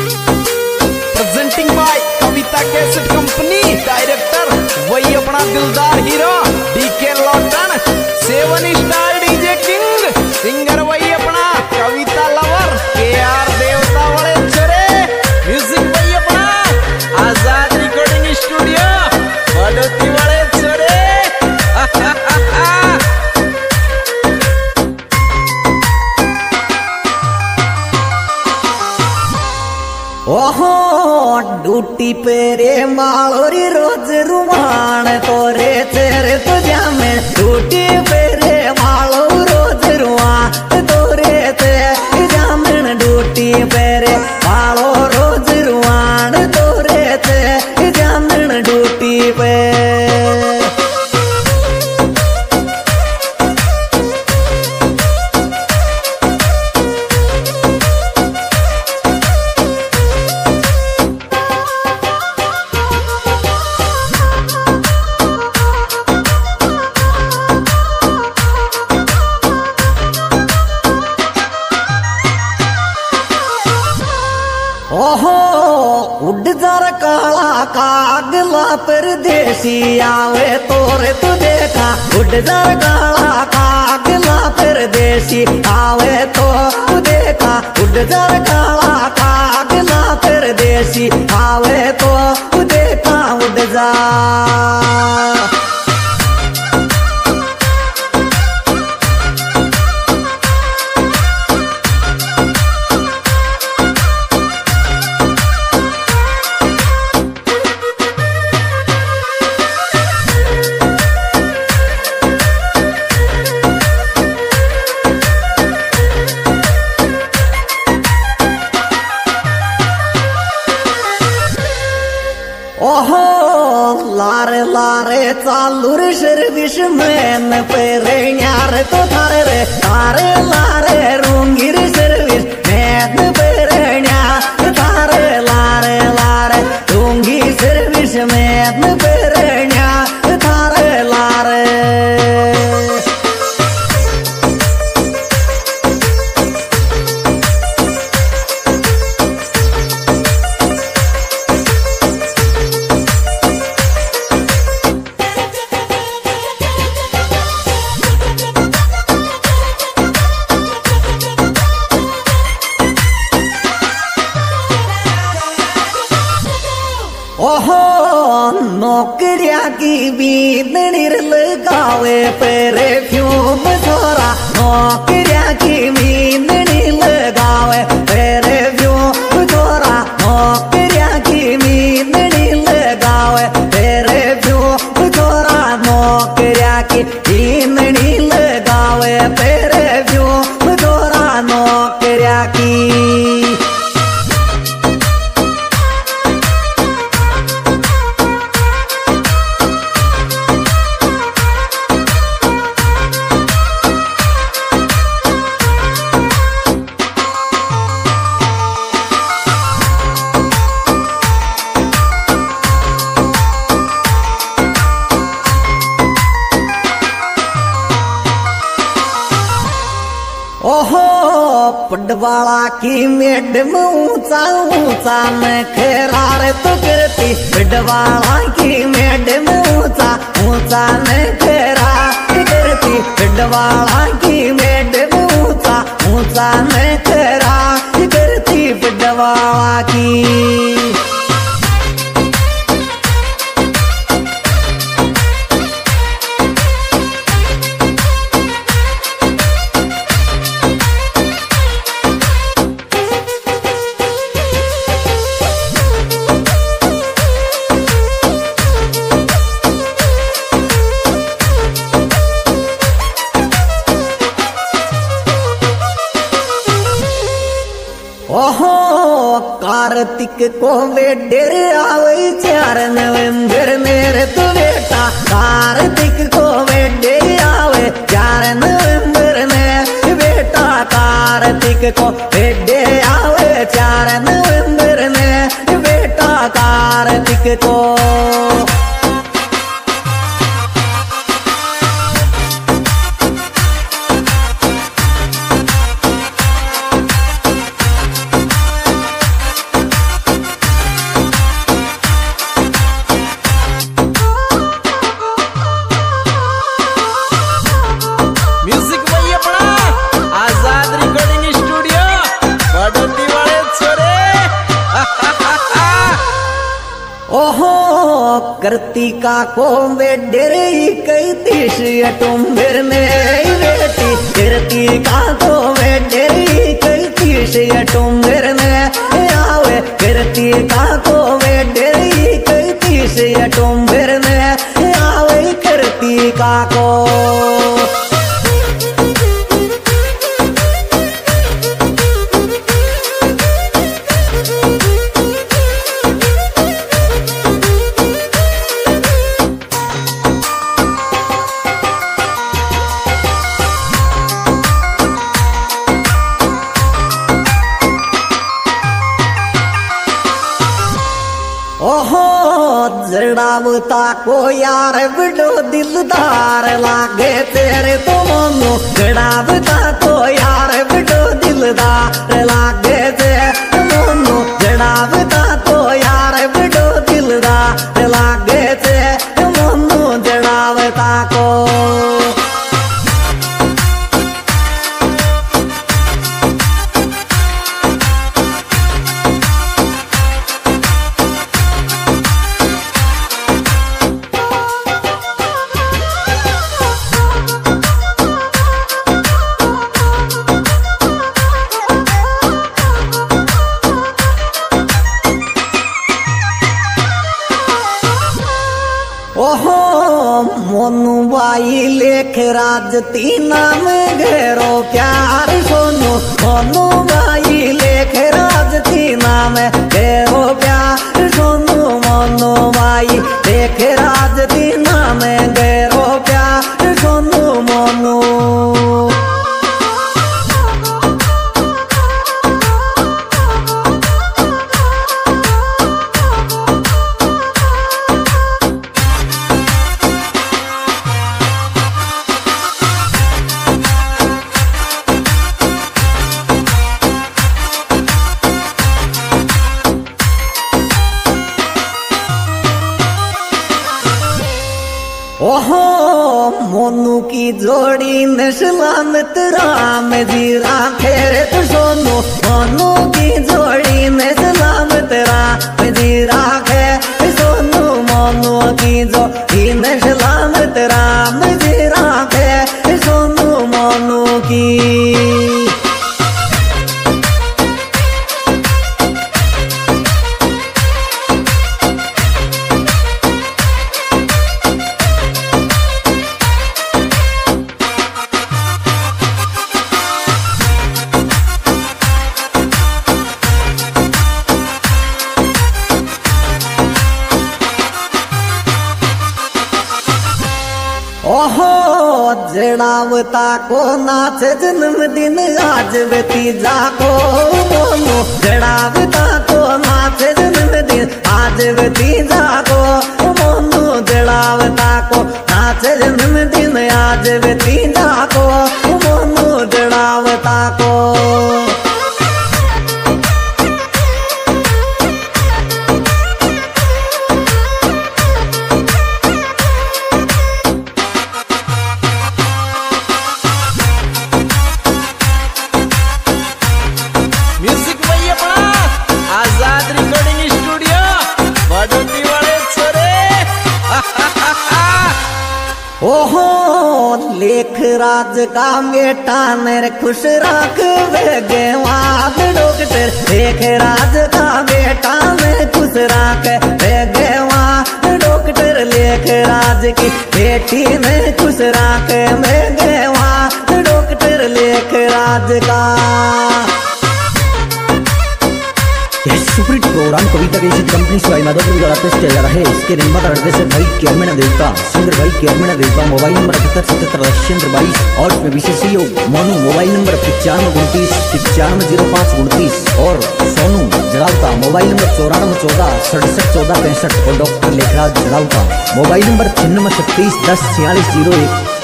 Presenting by Kavita cassette company. Director वही अपना दिलदार हीरो डीके लॉटन। 7 स्टार डीजे किंग। सिंगर वही अपना कविता लवर केआर देवता वाले चरे। म्यूजिक वही अपना आजाद रिकॉर्डिंग स्टूडियो बड़ोती वाले चरे। ओहो ड्यूटी पे रे मालोरी रोज रुमान तोरे तेरे तुझा में ड्यूटी पे रे मालो रोज रुमान तोरे तेरे जामन ड्यूटी पे रे मालो रोज रुमान तोरे तेरे जामन ड्यूटी पे। ओहो उड़ जर काला कागला परदेसी आवे तोरे तू देखा। उड़ जर काला कागला परदेसी आवे तो तू देखा। उड़ जर काला कागला परदेसी आवे तो तू देखा। उड़ जा ओहो लारे लारे चालूर सर्विस मैन पेरे यार तो थारे रे थारे लारे रूंगीर सर्विस मैन पेरे यार थारे लारे लारे रूंगी सर्विस मैन पेरे यार थारे लारे। ओहो नौकरिया की बीदनी लगावे परफ्यूम थोड़ा। नौकरिया की बीदनी लगावे परफ्यूम थोड़ा। नौकरिया की बीदनी लगावे परफ्यूम थोड़ा। नौकरिया की बीदनी लगावे परफ्यूम थोड़ा। नौकरिया की ओहो पडवाला की मैडम ऊंचा ऊंचा नखरार तो करती। पडवाला की मैडम ऊंचा ऊंचा नखरार करती। पडवाला की मैडम ऊंचा ऊंचा नखरार करती। पडवाला की ओहो कार्तिक को वेडेर आवे 4 नवंबर मेरे तो बेटा। कार्तिक को वेडेर आवे 4 नवंबर में बेटा। कार्तिक को वेडेर आवे 4 नवंबर में बेटा। कार्तिक को कृतिका को बेडेरे कई तीस अटुम्बर में बेटी कृतिका को बेडेरे कई तीस अटुम्बर में आवे कृतिका को बेडेरे कई तीस अटुम्बर में आवे कृतिका को। ओहो जड़ावता को यार बड़ो दिलदार लागे तेरे तो मनो जड़ावता को यार बड़ो दिलदार लागे तेरे मनो जड़ावता को यार बड़ो दिलदार लागे तेरे मनो जड़ावता को। ओहो मोनू बाई लेख राज तीना में घेरो प्यार सोनू मोनू बाई लेख राज तीना में घेरो प्यार सोनू मोनू बाई लेख राज तीना में घेरो प्यार सोनू मोनू। ओहो मोनू की जोड़ी ने सलामत राम जी राखे रे तो सोनू मोनू की जोड़ी ने सलामत राम जी राखे सोनू मोनू की जोड़ी ने सलामत राम जी राखे सोनू मोनू की। ओहो जड़ावता को नाच जन्मदिन आज भतीजा को मोनू जड़ावता को नाच जन्मदिन आज भतीजा को मोनू जड़ावता को नाच जन्मदिन आज भतीजा को मोनू जड़ावता को। ओहो लेख राज का बेटा मेरे खुश रख भगवान डॉक्टर लेख राज का बेटा मेरे खुश रख भगवान डॉक्टर लेख राज की बेटी में खुश रख भगवान डॉक्टर लेख राज का। यह सुपरहिट प्रोग्राम कविता की कंपनी स्वाई मदद द्वारा पेश किया जा रहा है। इसके निर्माता निर्देशक भाई केरमेना देवता, सिंगर भाई केरमेना देवता। मोबाइल नंबर 7877 और विशेष सहयोग मोनू। मोबाइल नंबर 9529 950529 और सोनू जड़ावता। मोबाइल नंबर 9414 67 14 65 और doctor Lekhraj Jadawta. Mobile number 9636 10 4601।